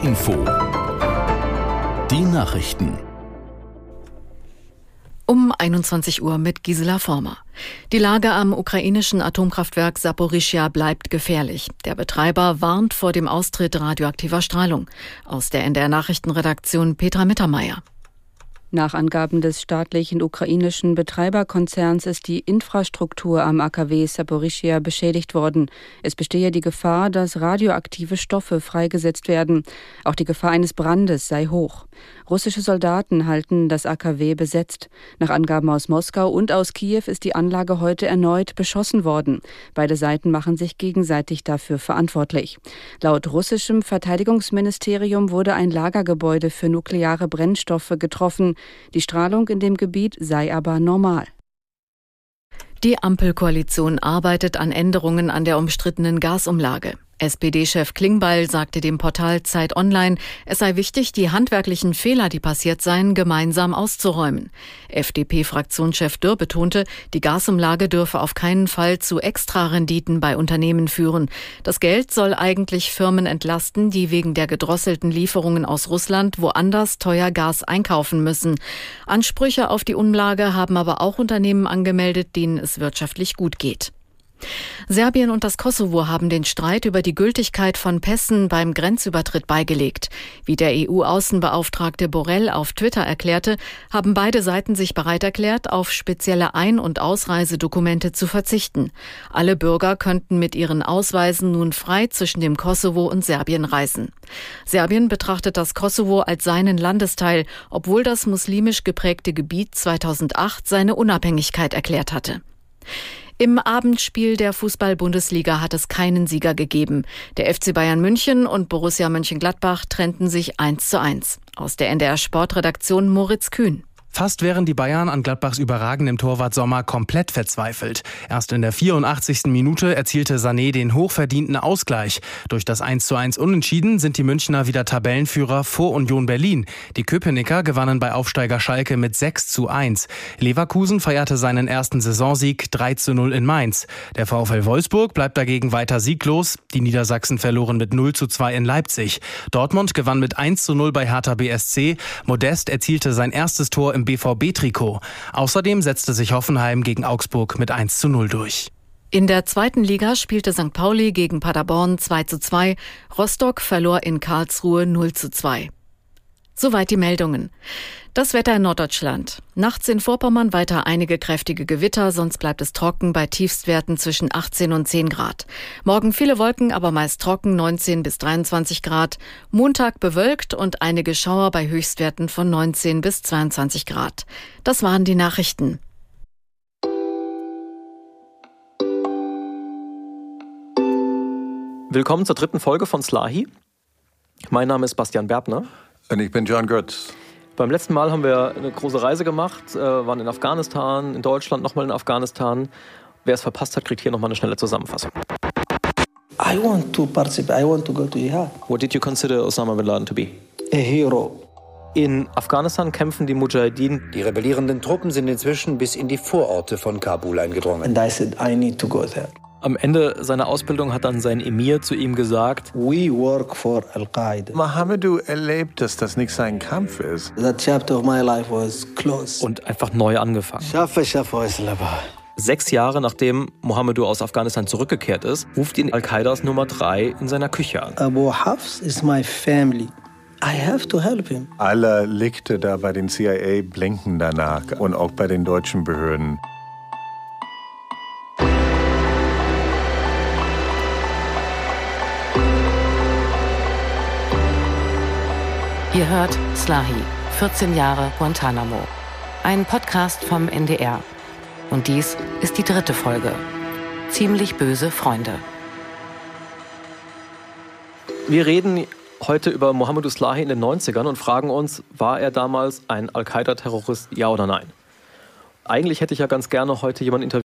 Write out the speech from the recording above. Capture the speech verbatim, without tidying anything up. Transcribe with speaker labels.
Speaker 1: Info. Die Nachrichten.
Speaker 2: Um einundzwanzig Uhr mit Gisela Former. Die Lage am ukrainischen Atomkraftwerk Saporischschja bleibt gefährlich. Der Betreiber warnt vor dem Austritt radioaktiver Strahlung. Aus der N D R-Nachrichtenredaktion Petra Mittermeier.
Speaker 3: Nach Angaben des staatlichen ukrainischen Betreiberkonzerns ist die Infrastruktur am A K W Saporischschja beschädigt worden. Es bestehe die Gefahr, dass radioaktive Stoffe freigesetzt werden. Auch die Gefahr eines Brandes sei hoch. Russische Soldaten halten das A K W besetzt. Nach Angaben aus Moskau und aus Kiew ist die Anlage heute erneut beschossen worden. Beide Seiten machen sich gegenseitig dafür verantwortlich. Laut russischem Verteidigungsministerium wurde ein Lagergebäude für nukleare Brennstoffe getroffen. Die Strahlung in dem Gebiet sei aber normal.
Speaker 2: Die Ampelkoalition arbeitet an Änderungen an der umstrittenen Gasumlage. S P D-Chef Klingbeil sagte dem Portal Zeit Online, es sei wichtig, die handwerklichen Fehler, die passiert seien, gemeinsam auszuräumen. F D P-Fraktionschef Dürr betonte, die Gasumlage dürfe auf keinen Fall zu Extrarenditen bei Unternehmen führen. Das Geld soll eigentlich Firmen entlasten, die wegen der gedrosselten Lieferungen aus Russland woanders teuer Gas einkaufen müssen. Ansprüche auf die Umlage haben aber auch Unternehmen angemeldet, denen es wirtschaftlich gut geht. Serbien und das Kosovo haben den Streit über die Gültigkeit von Pässen beim Grenzübertritt beigelegt. Wie der E U-Außenbeauftragte Borrell auf Twitter erklärte, haben beide Seiten sich bereit erklärt, auf spezielle Ein- und Ausreisedokumente zu verzichten. Alle Bürger könnten mit ihren Ausweisen nun frei zwischen dem Kosovo und Serbien reisen. Serbien betrachtet das Kosovo als seinen Landesteil, obwohl das muslimisch geprägte Gebiet zweitausendacht seine Unabhängigkeit erklärt hatte. Im Abendspiel der Fußball-Bundesliga hat es keinen Sieger gegeben. Der F C Bayern München und Borussia Mönchengladbach trennten sich eins zu eins. Aus der N D R-Sportredaktion Moritz Kühn.
Speaker 4: Fast wären die Bayern an Gladbachs überragendem Torwart Sommer komplett verzweifelt. Erst in der vierundachtzigsten Minute erzielte Sané den hochverdienten Ausgleich. Durch das eins zu eins Unentschieden sind die Münchner wieder Tabellenführer vor Union Berlin. Die Köpenicker gewannen bei Aufsteiger Schalke mit sechs zu eins. Leverkusen feierte seinen ersten Saisonsieg drei zu null in Mainz. Der VfL Wolfsburg bleibt dagegen weiter sieglos. Die Niedersachsen verloren mit null zu zwei in Leipzig. Dortmund gewann mit eins zu null bei Hertha B S C. Modest erzielte sein erstes Tor im B V B-Trikot. Außerdem setzte sich Hoffenheim gegen Augsburg mit eins zu null durch.
Speaker 2: In der zweiten Liga spielte Sankt Pauli gegen Paderborn zwei zu zwei. Rostock verlor in Karlsruhe null zu zwei. Soweit die Meldungen. Das Wetter in Norddeutschland. Nachts in Vorpommern weiter einige kräftige Gewitter, sonst bleibt es trocken bei Tiefstwerten zwischen achtzehn und zehn Grad. Morgen viele Wolken, aber meist trocken, neunzehn bis dreiundzwanzig Grad. Montag bewölkt und einige Schauer bei Höchstwerten von neunzehn bis zweiundzwanzig Grad. Das waren die Nachrichten.
Speaker 5: Willkommen zur dritten Folge von Slahi. Mein Name ist Bastian Berbner.
Speaker 6: Und ich bin John Götz.
Speaker 5: Beim letzten Mal haben wir eine große Reise gemacht, äh, waren in Afghanistan, in Deutschland, nochmal in Afghanistan. Wer es verpasst hat, kriegt hier nochmal eine schnelle Zusammenfassung.
Speaker 7: I want to participate. I want to go to jihad.
Speaker 5: What did you consider Osama bin Laden to be?
Speaker 7: A hero.
Speaker 5: In Afghanistan kämpfen die Mujahideen.
Speaker 8: Die rebellierenden Truppen sind inzwischen bis in die Vororte von Kabul eingedrungen.
Speaker 7: And I said, I need to go there.
Speaker 5: Am Ende seiner Ausbildung hat dann sein Emir zu ihm gesagt,
Speaker 7: We work for Al-Qaida.
Speaker 6: Mohammedu erlebt, dass das nicht sein Kampf ist.
Speaker 7: That chapter of my life was closed.
Speaker 5: Und einfach neu angefangen.
Speaker 7: Shafa, shafa, islaba.
Speaker 5: Sechs Jahre nachdem Mohammedu aus Afghanistan zurückgekehrt ist, ruft ihn Al-Qaidas Nummer drei in seiner Küche an.
Speaker 7: Abu Hafs is my family. I have to help him.
Speaker 6: Alle Lichter da bei den C I A blinken danach und auch bei den deutschen Behörden.
Speaker 9: Ihr hört Slahi, vierzehn Jahre Guantanamo. Ein Podcast vom N D R. Und dies ist die dritte Folge. Ziemlich böse Freunde.
Speaker 5: Wir reden heute über Mohammedu Slahi in den neunzigern und fragen uns, war er damals ein Al-Qaida-Terrorist, ja oder nein? Eigentlich hätte ich ja ganz gerne heute jemanden interviewt,